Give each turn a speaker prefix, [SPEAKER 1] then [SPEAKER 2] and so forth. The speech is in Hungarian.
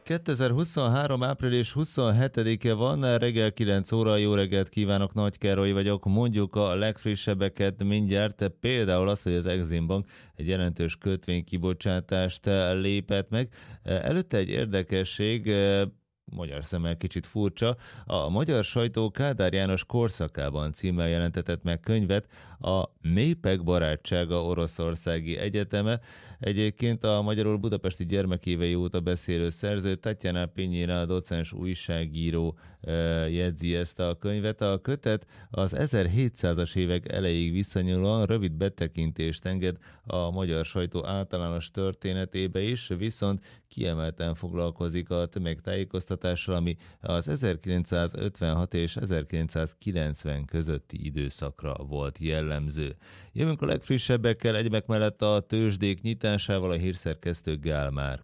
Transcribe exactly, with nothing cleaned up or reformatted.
[SPEAKER 1] kétezer-huszonhárom. április huszonhetedike van, reggel kilenc óra, jó reggelt kívánok, Nagy Károly vagyok, mondjuk a legfrissebbeket mindjárt, például az, hogy az Exim Bank egy jelentős kötvénykibocsátást lépett meg. Előtte egy érdekesség, magyar szemmel kicsit furcsa, a magyar sajtó Kádár János Korszakában címmel jelentetett meg könyvet, a Népek barátsága Oroszországi Egyeteme. Egyébként a magyarul budapesti gyermekévei óta beszélő szerző Tatjana Pinyina, docens újságíró jegyzi ezt a könyvet. A kötet az ezerhétszázas évek elejéig visszanyúlóan rövid betekintést enged a magyar sajtó általános történetébe is, viszont kiemelten foglalkozik a tömegtájékoztatással, ami az ezerkilencszázötvenhat és ezerkilencszázkilencven közötti időszakra volt jellemző. Jövünk a legfrissebbekkel, egyebek mellett a tőzsdék nyitásával, a hírszerkesztő Gál Márk.